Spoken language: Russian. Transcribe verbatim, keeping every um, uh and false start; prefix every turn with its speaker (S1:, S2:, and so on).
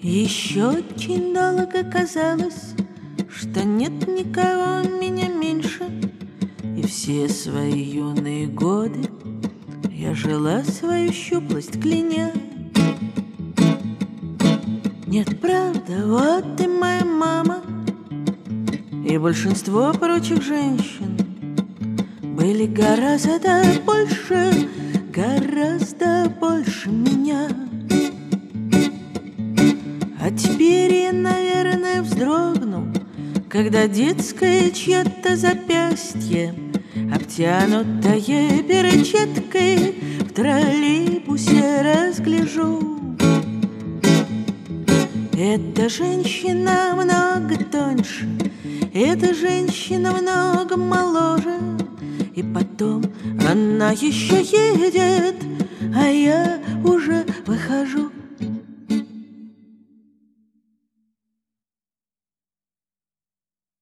S1: Еще очень долго казалось, что нет никого меня меньше, и все свои юные годы я жила свою щуплость кляня. Нет, правда, вот и моя мама, и большинство прочих женщин были гораздо больше, гораздо больше меня. А теперь я, наверное, вздрогну, когда детское чье-то запястье, обтянутое перчаткой, в троллейбусе разгляжу. Эта женщина много тоньше, эта женщина много моложе, и потом она еще едет, а я